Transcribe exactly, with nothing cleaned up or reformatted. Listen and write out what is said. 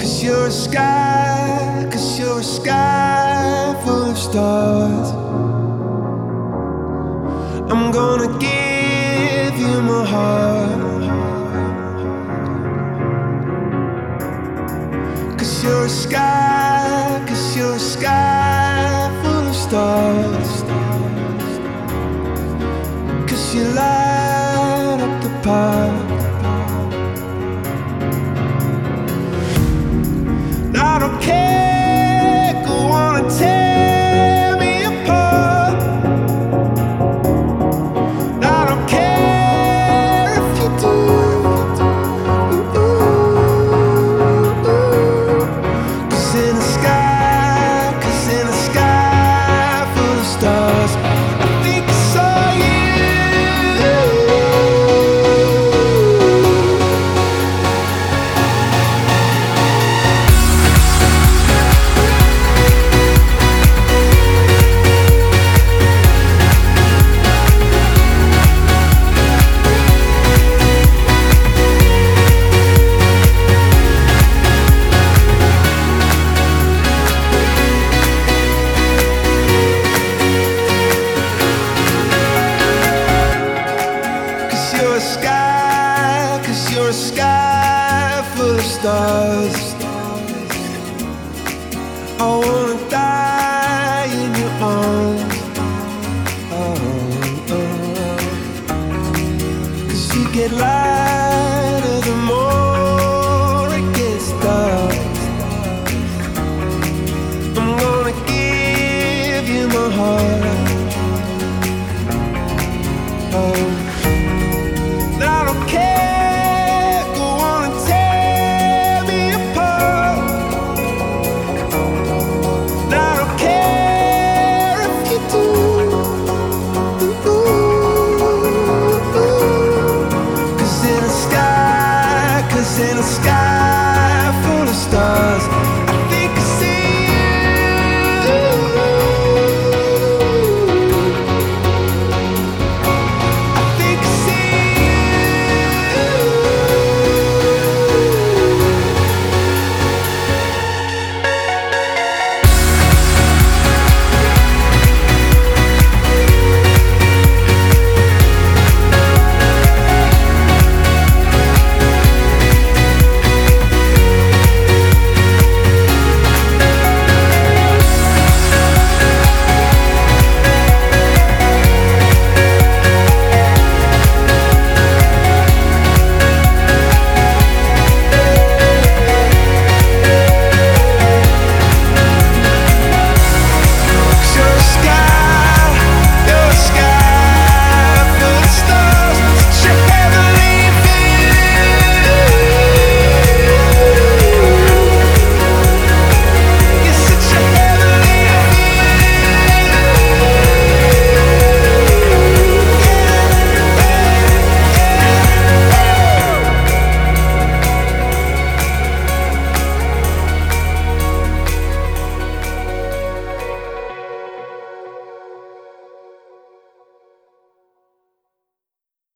'Cause you're a sky, 'cause you're a sky full of stars. I'm gonna give you my heart. 'Cause you're a sky, 'cause you're a sky full of stars. 'Cause you light up the park. I don't care, go on and tear me apart. I don't care if you do. Cause in the sky, cause in the sky full of stars, I think I saw you. You're a sky, 'cause you're a sky full of stars. I wanna die in your arms. Oh, oh. 'Cause you get lighter the more it gets dark. I'm gonna give you my heart. Oh, I don't care, go on and tear me apart. I don't care if you do. Cause in the sky, cause in the sky